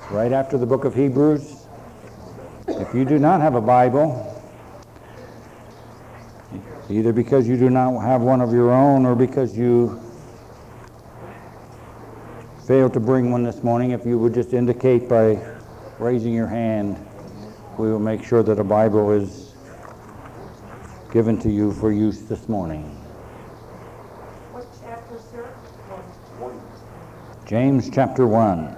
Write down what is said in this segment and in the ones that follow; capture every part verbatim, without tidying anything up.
right after the book of Hebrews. If you do not have a Bible, either because you do not have one of your own or because you failed to bring one this morning, if you would just indicate by raising your hand, we will make sure that a Bible is given to you for use this morning. What chapter, sir? One. James chapter one.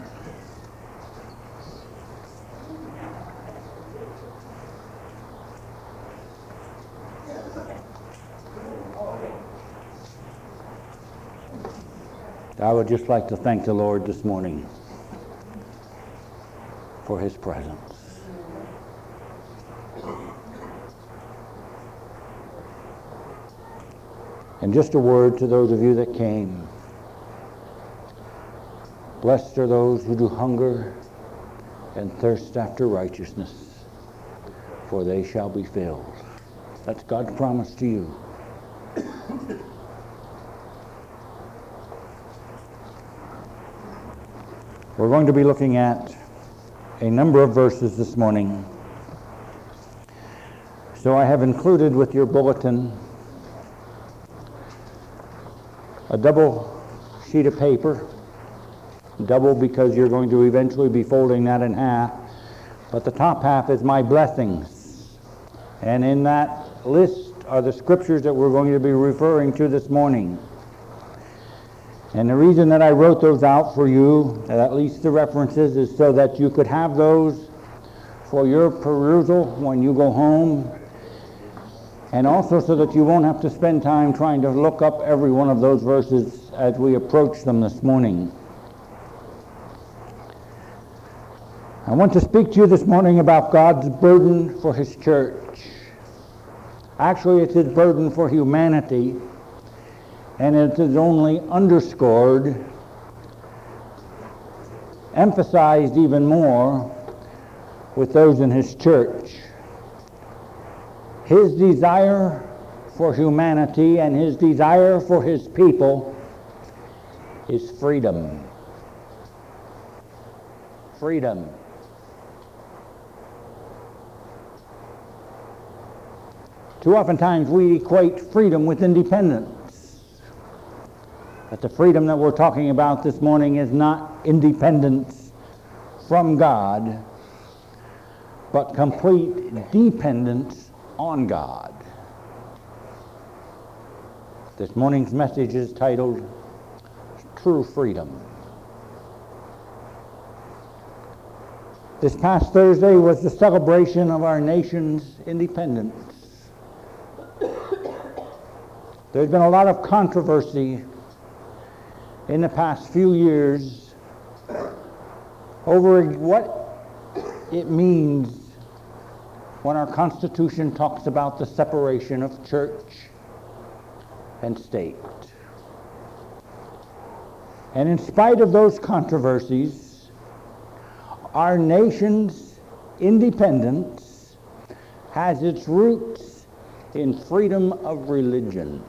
I would just like to thank the Lord this morning for His presence. And just a word to those of you that came. Blessed are those who do hunger and thirst after righteousness, for they shall be filled. That's God's promise to you. We're going to be looking at a number of verses this morning. So I have included with your bulletin a double sheet of paper. Double because you're going to eventually be folding that in half. But the top half is my blessings. And in that list are the scriptures that we're going to be referring to this morning. And the reason that I wrote those out for you, at least the references, is so that you could have those for your perusal when you go home, and also so that you won't have to spend time trying to look up every one of those verses as we approach them this morning. I want to speak to you this morning about God's burden for His church. Actually, it's His burden for humanity. And it is only underscored, emphasized even more with those in His church. His desire for humanity and His desire for His people is freedom. Freedom. Too oftentimes we equate freedom with independence. But the freedom that we're talking about this morning is not independence from God, but complete dependence on God. This morning's message is titled, True Freedom. This past Thursday was the celebration of our nation's independence. There's been a lot of controversy in the past few years over what it means when our Constitution talks about the separation of church and state. And in spite of those controversies, our nation's independence has its roots in freedom of religion.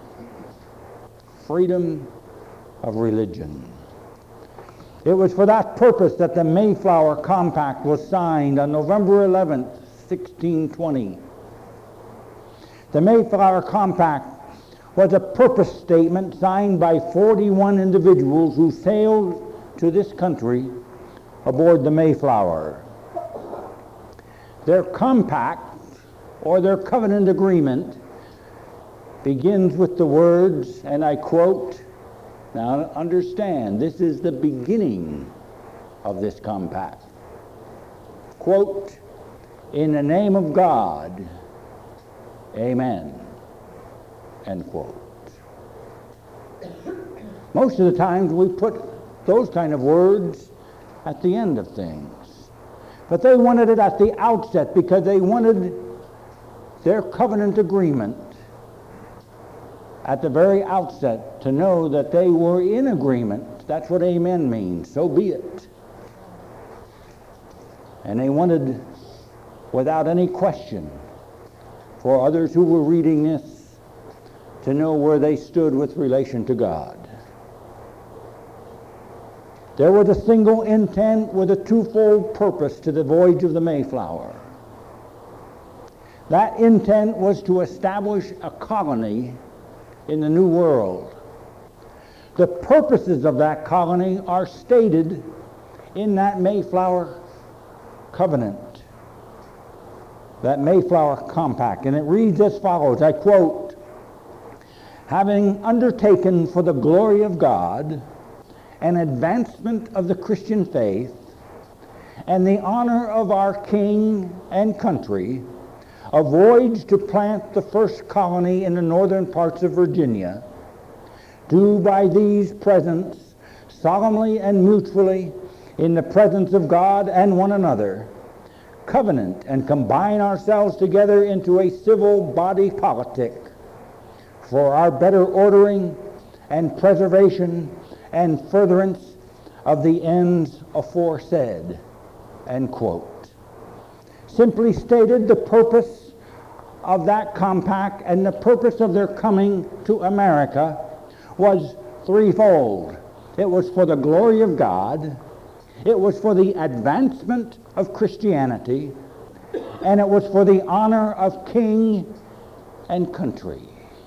Freedom of religion. It was for that purpose that the Mayflower Compact was signed on November eleventh, sixteen twenty. The Mayflower Compact was a purpose statement signed by forty-one individuals who sailed to this country aboard the Mayflower. Their compact, or their covenant agreement, begins with the words, and I quote, now understand, this is the beginning of this compact. Quote, in the name of God, amen, end quote. Most of the times we put those kind of words at the end of things. But they wanted it at the outset because they wanted their covenant agreement at the very outset to know that they were in agreement. That's what amen means. So be it. And they wanted, without any question, for others who were reading this to know where they stood with relation to God. There was a single intent with a twofold purpose to the voyage of the Mayflower. That intent was to establish a colony in the New World. The purposes of that colony are stated in that Mayflower Covenant, that Mayflower Compact, and it reads as follows, I quote, "Having undertaken for the glory of God an advancement of the Christian faith and the honor of our king and country, a voyage to plant the first colony in the northern parts of Virginia, do by these presents solemnly and mutually in the presence of God and one another, covenant and combine ourselves together into a civil body politic for our better ordering and preservation and furtherance of the ends aforesaid," end quote. Simply stated, the purpose of that compact and the purpose of their coming to America was threefold. It was for the glory of God, it was for the advancement of Christianity, and it was for the honor of king and country.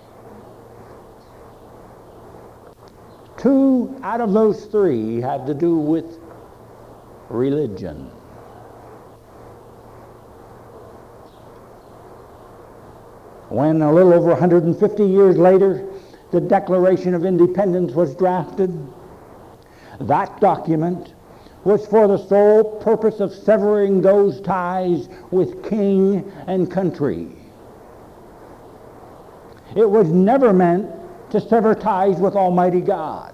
Two out of those three had to do with religion. When a little over one hundred fifty years later the Declaration of Independence was drafted, that document was for the sole purpose of severing those ties with king and country. It was never meant to sever ties with Almighty God.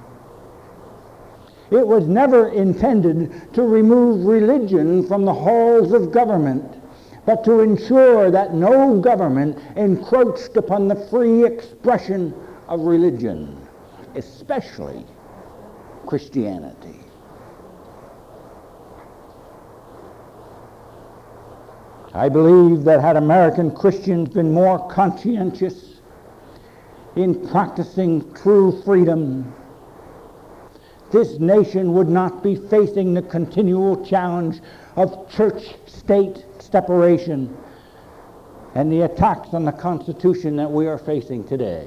It was never intended to remove religion from the halls of government, but to ensure that no government encroached upon the free expression of religion, especially Christianity. I believe that had American Christians been more conscientious in practicing true freedom, this nation would not be facing the continual challenge of church-state separation and the attacks on the Constitution that we are facing today.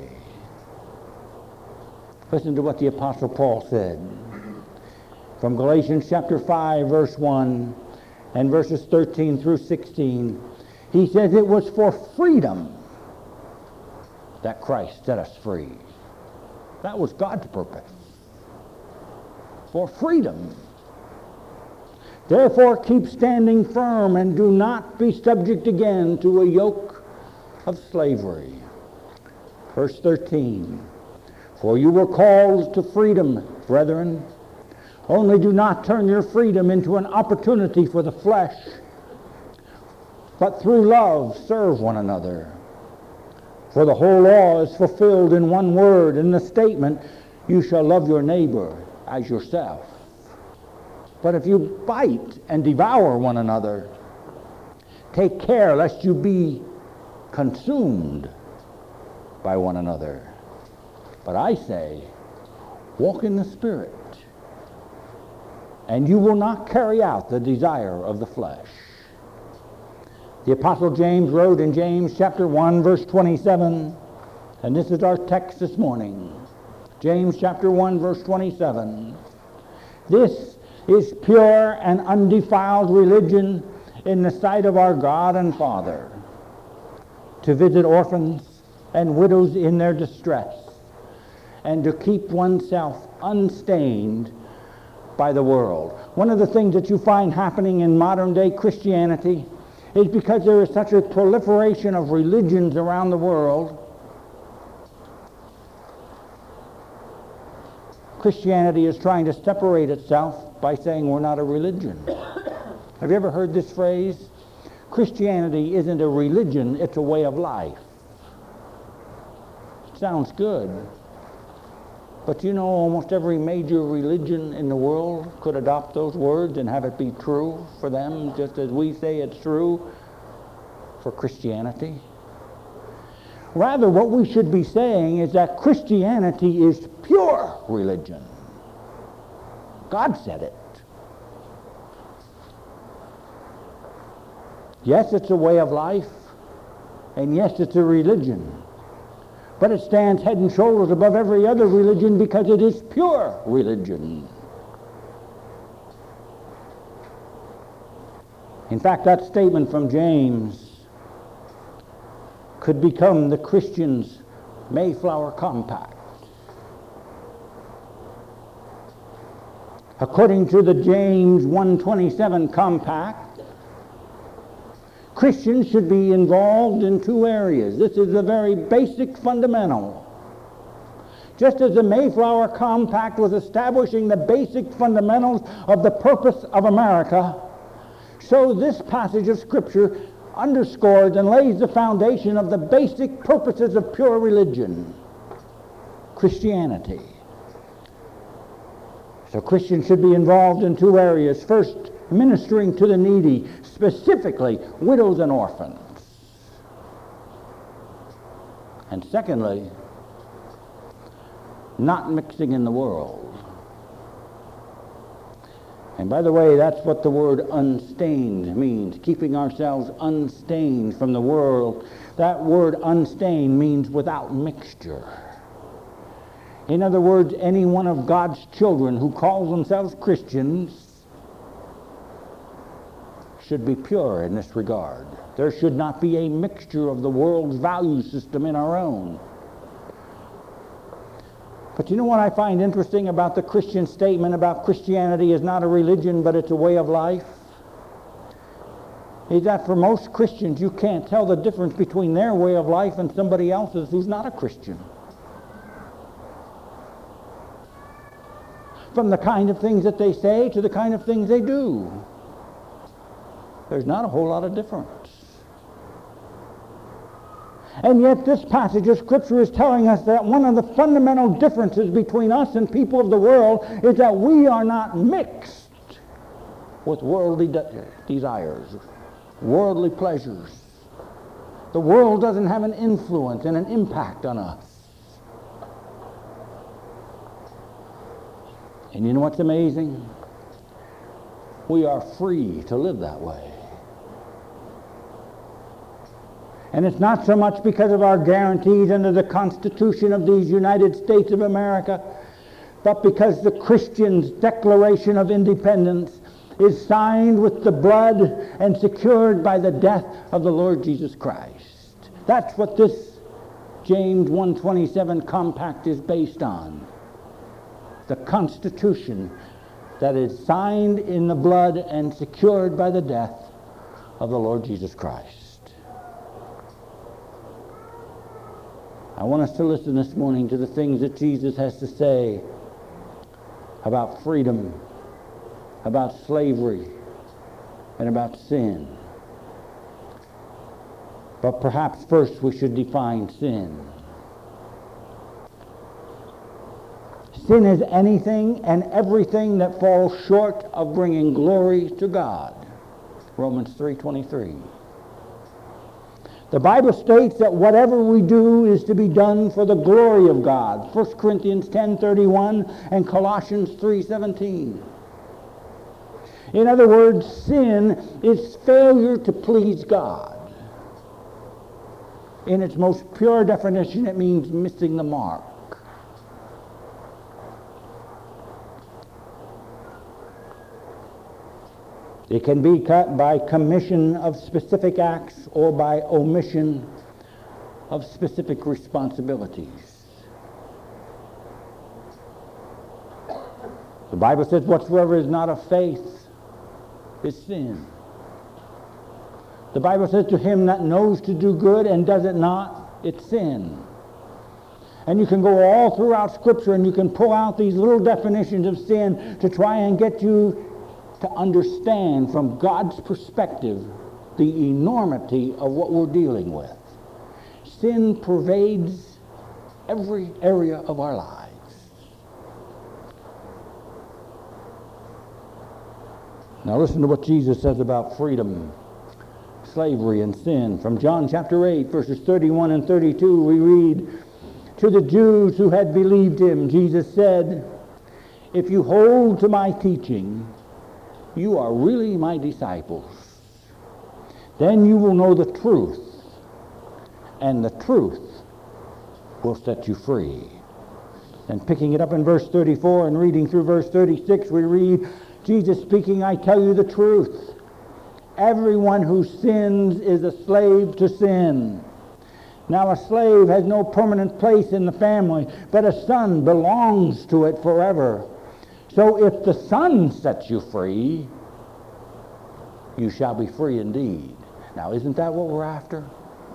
Listen to what the Apostle Paul said from Galatians chapter five, verse one, and verses thirteen through sixteen. He says, "It was for freedom that Christ set us free." That was God's purpose. For freedom. "Therefore keep standing firm and do not be subject again to a yoke of slavery." Verse thirteen. "For you were called to freedom, brethren. Only do not turn your freedom into an opportunity for the flesh, but through love serve one another. For the whole law is fulfilled in one word, in the statement, you shall love your neighbor as yourself. But if you bite and devour one another, take care lest you be consumed by one another. But I say, walk in the Spirit, and you will not carry out the desire of the flesh." The Apostle James wrote in James chapter one, verse twenty-seven, and this is our text this morning. James chapter one, verse twenty-seven. "This is pure and undefiled religion in the sight of our God and Father, to visit orphans and widows in their distress, and to keep oneself unstained by the world." One of the things that you find happening in modern day Christianity is because there is such a proliferation of religions around the world, Christianity is trying to separate itself by saying we're not a religion. Have you ever heard this phrase? Christianity isn't a religion, it's a way of life. Sounds good. But you know, almost every major religion in the world could adopt those words and have it be true for them, just as we say it's true for Christianity. Rather, what we should be saying is that Christianity is pure religion. God said it. Yes, it's a way of life, and yes, it's a religion. But it stands head and shoulders above every other religion because it is pure religion. In fact, that statement from James could become the Christian's Mayflower Compact. According to the James one twenty-seven Compact, Christians should be involved in two areas. This is a very basic fundamental. Just as the Mayflower Compact was establishing the basic fundamentals of the purpose of America, so this passage of Scripture underscores and lays the foundation of the basic purposes of pure religion, Christianity. So Christians should be involved in two areas. First, ministering to the needy, specifically widows and orphans. And secondly, not mixing in the world. And by the way, that's what the word unstained means, keeping ourselves unstained from the world. That word unstained means without mixture. In other words, any one of God's children who calls themselves Christians should be pure in this regard. There should not be a mixture of the world's value system in our own. But you know what I find interesting about the Christian statement about Christianity is not a religion, but it's a way of life? Is that for most Christians, you can't tell the difference between their way of life and somebody else's who's not a Christian. From the kind of things that they say to the kind of things they do, there's not a whole lot of difference. And yet this passage of Scripture is telling us that one of the fundamental differences between us and people of the world is that we are not mixed with worldly de- desires, worldly pleasures. The world doesn't have an influence and an impact on us. And you know what's amazing? We are free to live that way. And it's not so much because of our guarantees under the Constitution of these United States of America, but because the Christian's Declaration of Independence is signed with the blood and secured by the death of the Lord Jesus Christ. That's what this James one twenty-seven Compact is based on. The Constitution that is signed in the blood and secured by the death of the Lord Jesus Christ. I want us to listen this morning to the things that Jesus has to say about freedom, about slavery, and about sin. But perhaps first we should define sin. Sin is anything and everything that falls short of bringing glory to God. Romans three twenty-three. The Bible states that whatever we do is to be done for the glory of God. First Corinthians ten thirty-one and Colossians three seventeen. In other words, sin is failure to please God. In its most pure definition, it means missing the mark. It can be cut by commission of specific acts or by omission of specific responsibilities. The Bible says whatsoever is not of faith is sin. The Bible says to him that knows to do good and does it not, it's sin. And you can go all throughout Scripture and you can pull out these little definitions of sin to try and get you to understand from God's perspective the enormity of what we're dealing with. Sin pervades every area of our lives. Now listen to what Jesus says about freedom, slavery, and sin. From John chapter eight, verses thirty-one and thirty-two, we read, "To the Jews who had believed him, Jesus said, if you hold to my teaching, you are really my disciples. Then you will know the truth, and the truth will set you free. And picking it up in verse thirty-four and reading through verse thirty-six, we read, Jesus speaking, I tell you the truth. Everyone who sins is a slave to sin. Now a slave has no permanent place in the family, but a son belongs to it forever. So if the Son sets you free, you shall be free indeed. Now isn't that what we're after?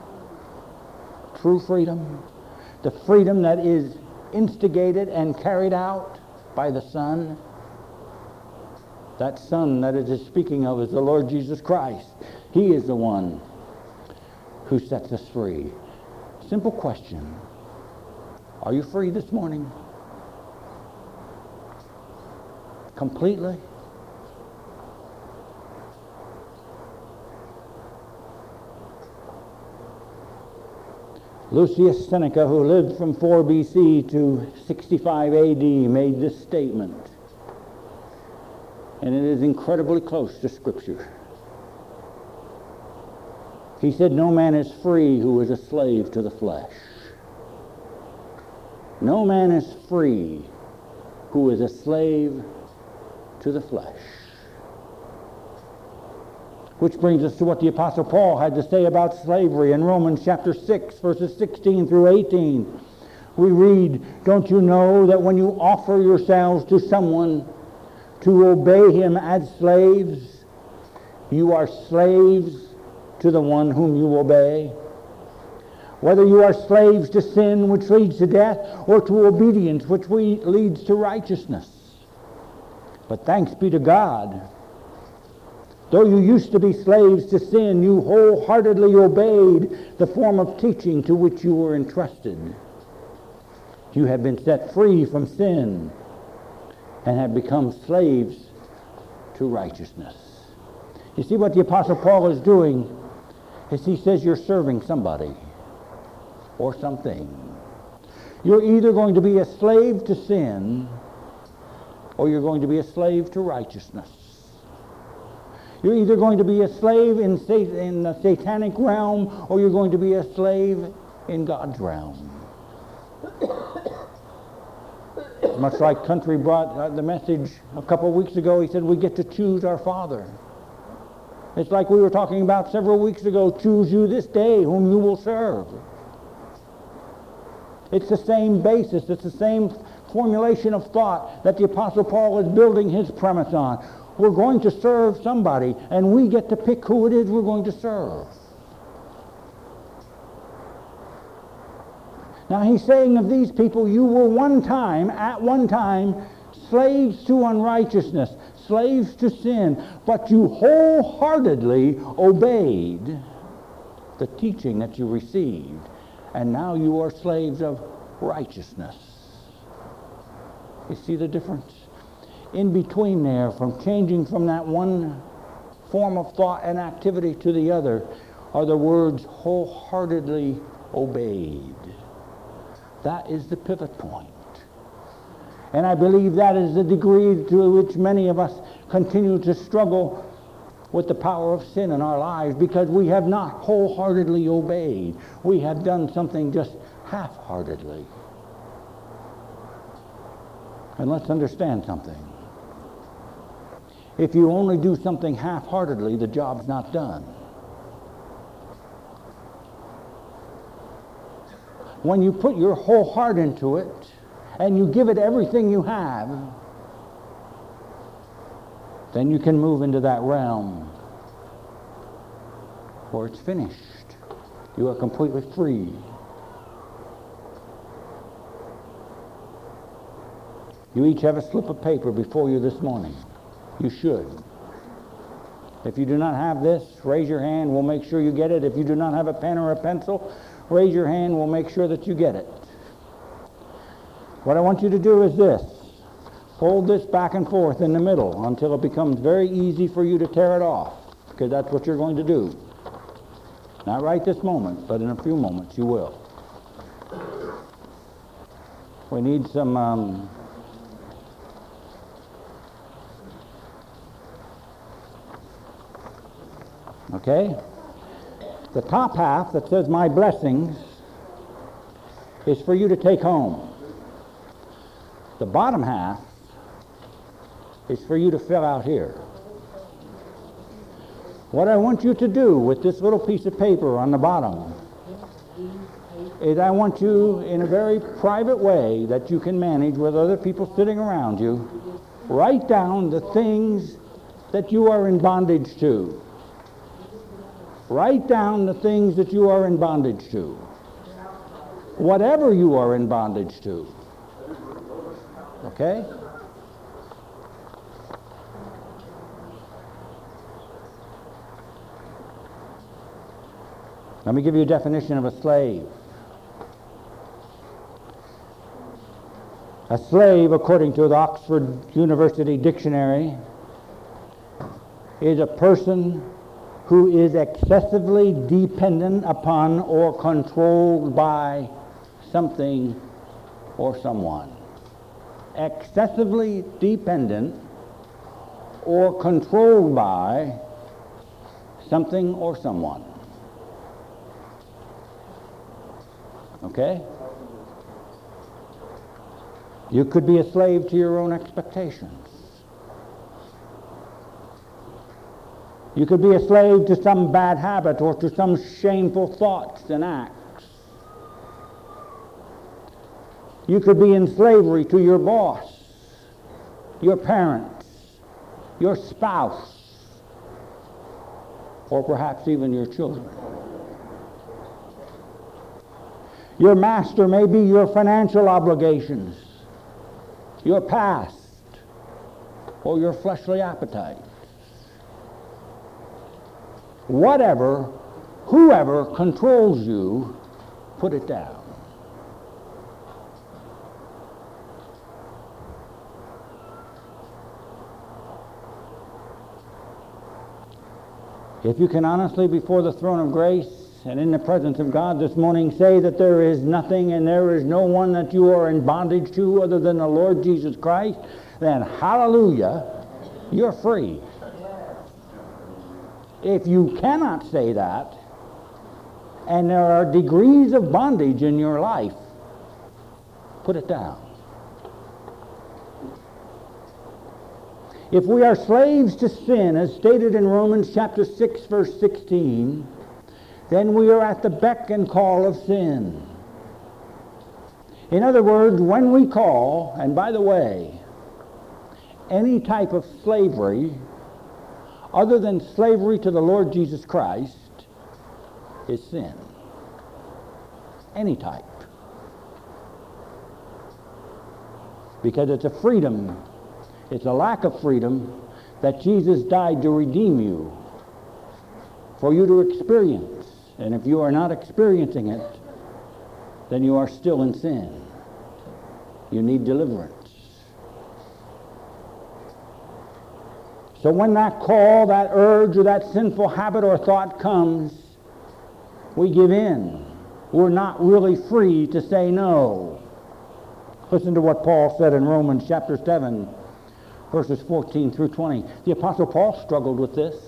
True freedom. The freedom that is instigated and carried out by the Son. That Son that it is speaking of is the Lord Jesus Christ. He is the one who sets us free. Simple question. Are you free this morning? Completely? Lucius Seneca, who lived from four B C to sixty-five A D, made this statement. And it is incredibly close to Scripture. He said, no man is free who is a slave to the flesh. No man is free who is a slave to the flesh. Which brings us to what the Apostle Paul had to say about slavery in Romans chapter six, verses sixteen through eighteen. We read, don't you know that when you offer yourselves to someone to obey him as slaves, you are slaves to the one whom you obey? Whether you are slaves to sin, which leads to death, or to obedience, which we, leads to righteousness. But thanks be to God, though you used to be slaves to sin, you wholeheartedly obeyed the form of teaching to which you were entrusted. You have been set free from sin and have become slaves to righteousness. You see what the Apostle Paul is doing is he says you're serving somebody or something. You're either going to be a slave to sin or you're going to be a slave to righteousness. You're either going to be a slave in, sat- in the satanic realm or you're going to be a slave in God's realm. Much like Country brought uh, the message a couple of weeks ago, he said we get to choose our Father. It's like we were talking about several weeks ago, choose you this day whom you will serve. It's the same basis, it's the same formulation of thought that the Apostle Paul is building his premise on. We're going to serve somebody, and we get to pick who it is we're going to serve. Now he's saying of these people, you were one time, at one time, slaves to unrighteousness, slaves to sin, but you wholeheartedly obeyed the teaching that you received, and now you are slaves of righteousness. You see the difference? In between there, from changing from that one form of thought and activity to the other, are the words wholeheartedly obeyed. That is the pivot point. And I believe that is the degree to which many of us continue to struggle with the power of sin in our lives, because we have not wholeheartedly obeyed. We have done something just half-heartedly. And let's understand something. If you only do something half-heartedly, the job's not done. When you put your whole heart into it, and you give it everything you have, then you can move into that realm where it's finished. You are completely free. You each have a slip of paper before you this morning. You should. If you do not have this, raise your hand. We'll make sure you get it. If you do not have a pen or a pencil, raise your hand. We'll make sure that you get it. What I want you to do is this. Fold this back and forth in the middle until it becomes very easy for you to tear it off, because that's what you're going to do. Not right this moment, but in a few moments you will. We need some um, Okay? The top half that says my blessings is for you to take home. The bottom half is for you to fill out here. What I want you to do with this little piece of paper on the bottom is I want you, in a very private way that you can manage with other people sitting around you, write down the things that you are in bondage to. Write down the things that you are in bondage to. Whatever you are in bondage to. Okay? Let me give you a definition of a slave. A slave, according to the Oxford University Dictionary, is a person who is excessively dependent upon or controlled by something or someone. Excessively dependent or controlled by something or someone. Okay? You could be a slave to your own expectations. You could be a slave to some bad habit or to some shameful thoughts and acts. You could be in slavery to your boss, your parents, your spouse, or perhaps even your children. Your master may be your financial obligations, your past, or your fleshly appetite. Whatever, whoever controls you, put it down. If you can honestly, before the throne of grace and in the presence of God this morning, say that there is nothing and there is no one that you are in bondage to other than the Lord Jesus Christ, then hallelujah, you're free. If you cannot say that, and there are degrees of bondage in your life, put it down. If we are slaves to sin, as stated in Romans chapter six, verse sixteen, then we are at the beck and call of sin. In other words, when we call, and by the way, any type of slavery other than slavery to the Lord Jesus Christ is sin. Any type. Because it's a freedom, it's a lack of freedom that Jesus died to redeem you, for you to experience. And if you are not experiencing it, then you are still in sin. You need deliverance. So when that call, that urge, or that sinful habit or thought comes, we give in. We're not really free to say no. Listen to what Paul said in Romans chapter seven, verses fourteen through twenty. The Apostle Paul struggled with this.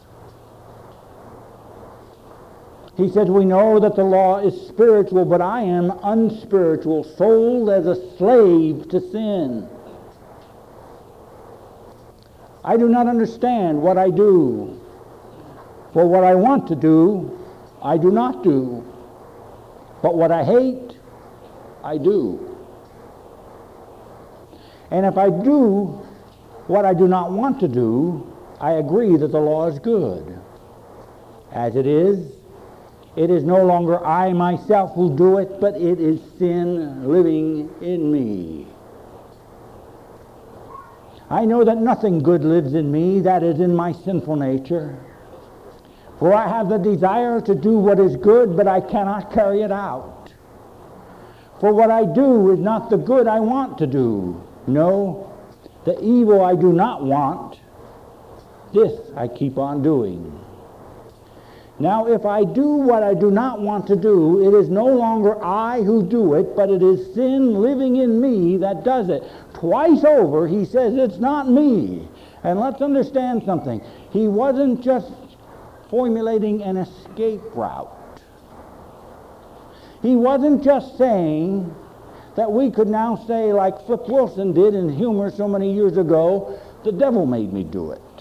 He says, we know that the law is spiritual, but I am unspiritual, sold as a slave to sin. I do not understand what I do. For what I want to do, I do not do. But what I hate, I do. And if I do what I do not want to do, I agree that the law is good. As it is, it is no longer I myself who do it, but it is sin living in me. I know that nothing good lives in me, that is in my sinful nature. For I have the desire to do what is good, but I cannot carry it out. For what I do is not the good I want to do. No, the evil I do not want, this I keep on doing. Now, if I do what I do not want to do, it is no longer I who do it, but it is sin living in me that does it. Twice over, he says, it's not me. And let's understand something. He wasn't just formulating an escape route. He wasn't just saying that we could now say, like Flip Wilson did in humor so many years ago, the devil made me do it.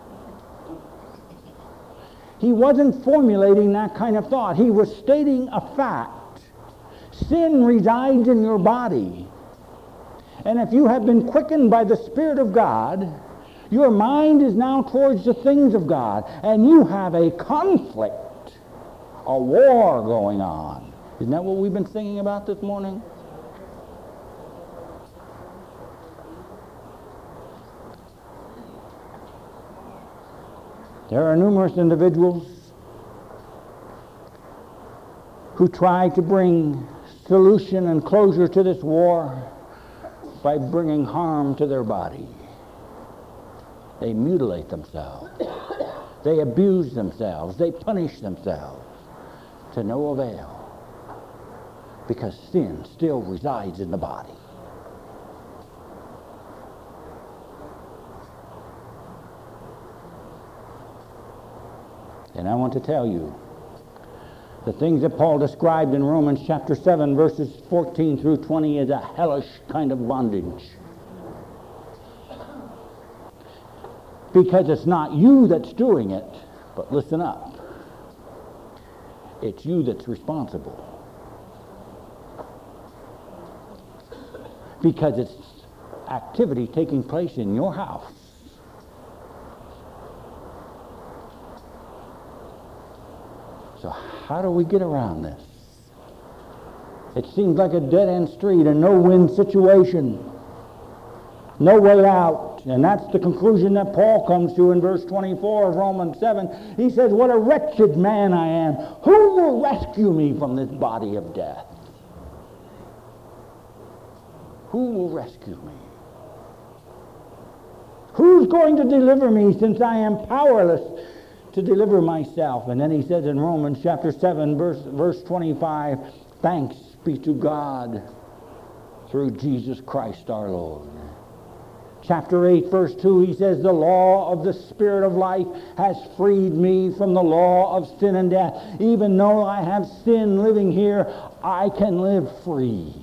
He wasn't formulating that kind of thought. He was stating a fact. Sin resides in your body. And if you have been quickened by the Spirit of God, your mind is now towards the things of God. And you have a conflict, a war going on. Isn't that what we've been singing about this morning? There are numerous individuals who try to bring solution and closure to this war by bringing harm to their body. They mutilate themselves. They abuse themselves. They punish themselves to no avail, because sin still resides in the body. And I want to tell you, the things that Paul described in Romans chapter seven, verses fourteen through twenty is a hellish kind of bondage. Because it's not you that's doing it, but listen up. It's you that's responsible. Because it's activity taking place in your house. So how do we get around this? It seems like a dead-end street, a no-win situation. No way out. And that's the conclusion that Paul comes to in verse twenty-four of Romans seven. He says, what a wretched man I am. Who will rescue me from this body of death? Who will rescue me? Who's going to deliver me, since I am powerless to deliver myself? And then he says in Romans chapter seven, verse, verse twenty-five, thanks be to God through Jesus Christ our Lord. Chapter eight, verse two, he says, the law of the Spirit of life has freed me from the law of sin and death. Even though I have sin living here, I can live free.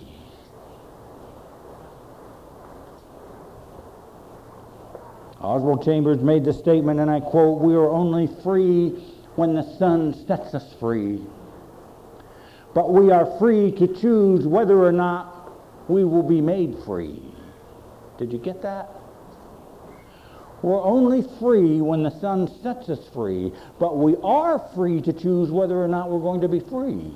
Oswald Chambers made the statement, and I quote, we are only free when the Son sets us free. But we are free to choose whether or not we will be made free. Did you get that? We're only free when the Son sets us free, but we are free to choose whether or not we're going to be free.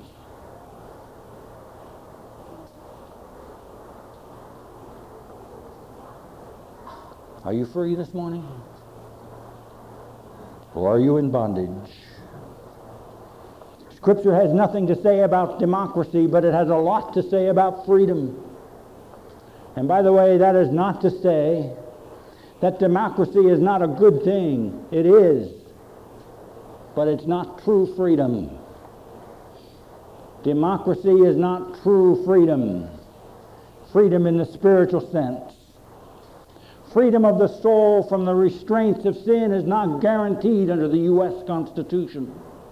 Are you free this morning? Or are you in bondage? Scripture has nothing to say about democracy, but it has a lot to say about freedom. And by the way, that is not to say that democracy is not a good thing. It is. But it's not true freedom. Democracy is not true freedom. Freedom in the spiritual sense. Freedom of the soul from the restraints of sin is not guaranteed under the U S Constitution.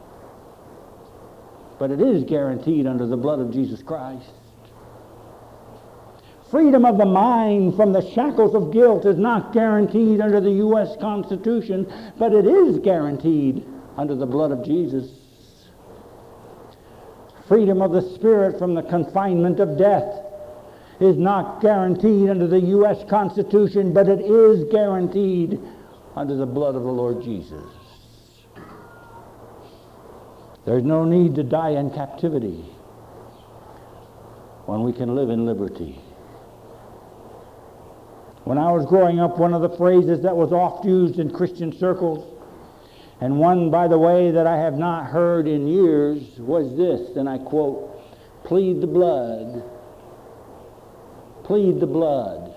But it is guaranteed under the blood of Jesus Christ. Freedom of the mind from the shackles of guilt is not guaranteed under the U S Constitution, but it is guaranteed under the blood of Jesus. Freedom of the spirit from the confinement of death is not guaranteed under the U S Constitution, but it is guaranteed under the blood of the Lord Jesus. There's no need to die in captivity when we can live in liberty. When I was growing up, one of the phrases that was oft used in Christian circles, and one, by the way, that I have not heard in years, was this, and I quote, plead the blood. Plead the blood.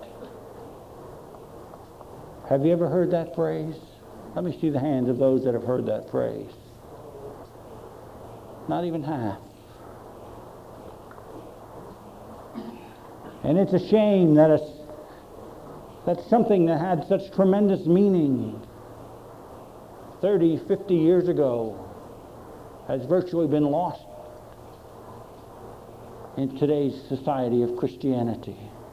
Have you ever heard that phrase? Let me see the hands of those that have heard that phrase. Not even half. And it's a shame that a, that something that had such tremendous meaning thirty, fifty years ago has virtually been lost in today's society of Christianity.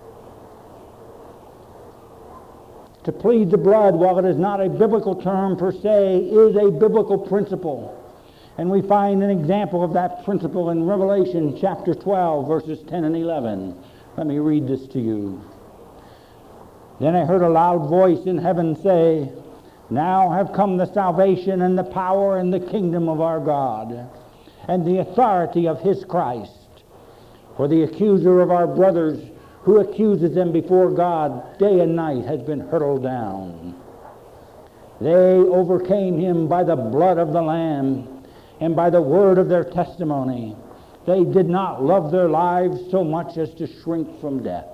To plead the blood, while it is not a biblical term per se, is a biblical principle. And we find an example of that principle in Revelation chapter twelve, verses ten and eleven. Let me read this to you. Then I heard a loud voice in heaven say, "Now have come the salvation and the power and the kingdom of our God, and the authority of his Christ. For the accuser of our brothers, who accuses them before God day and night, has been hurled down. They overcame him by the blood of the Lamb and by the word of their testimony. They did not love their lives so much as to shrink from death."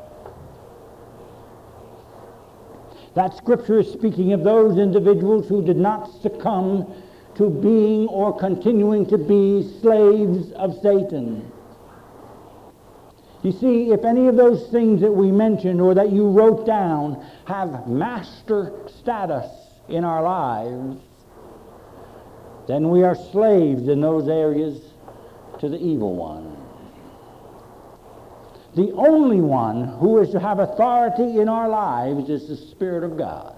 That scripture is speaking of those individuals who did not succumb to being or continuing to be slaves of Satan. You see, if any of those things that we mentioned or that you wrote down have master status in our lives, then we are slaves in those areas to the evil one. The only one who is to have authority in our lives is the Spirit of God.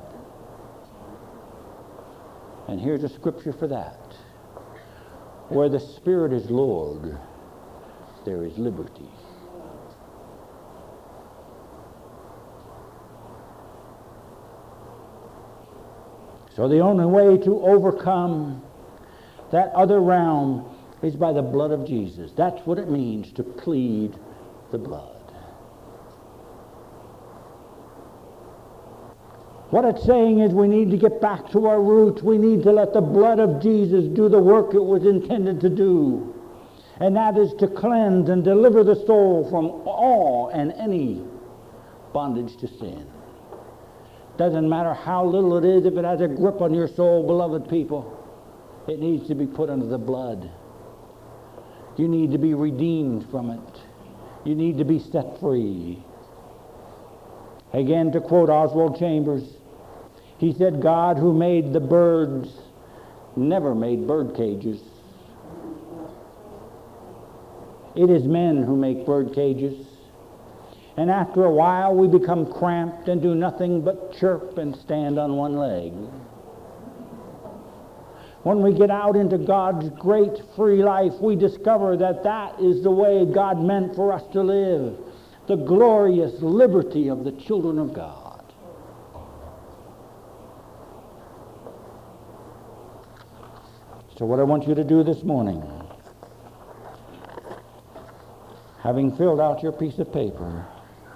And here's a scripture for that. Where the Spirit is Lord, there is liberty. So the only way to overcome that other realm is by the blood of Jesus. That's what it means to plead the blood. What it's saying is we need to get back to our roots. We need to let the blood of Jesus do the work it was intended to do. And that is to cleanse and deliver the soul from all and any bondage to sin. Doesn't matter how little it is, if it has a grip on your soul, beloved people, it needs to be put under the blood. You need to be redeemed from it. You need to be set free. Again, to quote Oswald Chambers, he said, "God who made the birds never made bird cages. It is men who make bird cages. And after a while we become cramped and do nothing but chirp and stand on one leg. When we get out into God's great free life, we discover that that is the way God meant for us to live, the glorious liberty of the children of God. So what I want you to do this morning, having filled out your piece of paper,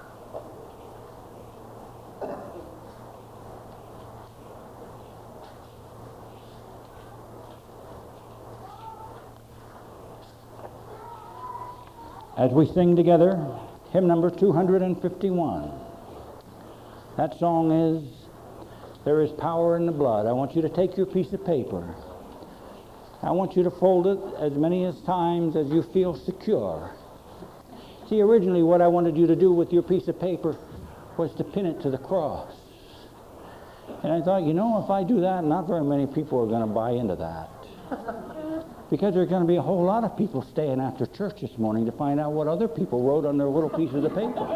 as we sing together hymn number two hundred fifty-one. That song is, "There is Power in the Blood." I want you to take your piece of paper. I want you to fold it as many as times as you feel secure. See, originally what I wanted you to do with your piece of paper was to pin it to the cross. And I thought, you know, if I do that, not very many people are going to buy into that. Because there's going to be a whole lot of people staying after church this morning to find out what other people wrote on their little pieces of paper.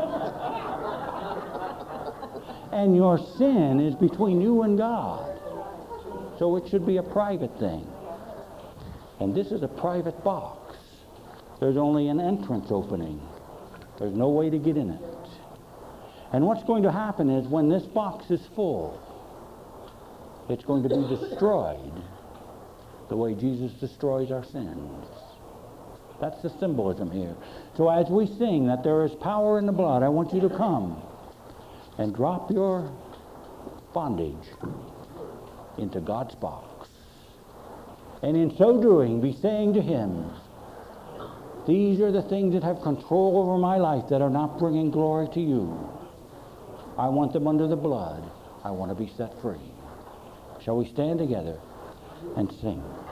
And your sin is between you and God. So it should be a private thing. And this is a private box. There's only an entrance opening. There's no way to get in it. And what's going to happen is when this box is full, it's going to be destroyed the way Jesus destroys our sins. That's the symbolism here. So as we sing that there is power in the blood, I want you to come and drop your bondage into God's box. And in so doing, be saying to him, these are the things that have control over my life that are not bringing glory to you. I want them under the blood. I want to be set free. Shall we stand together and sing?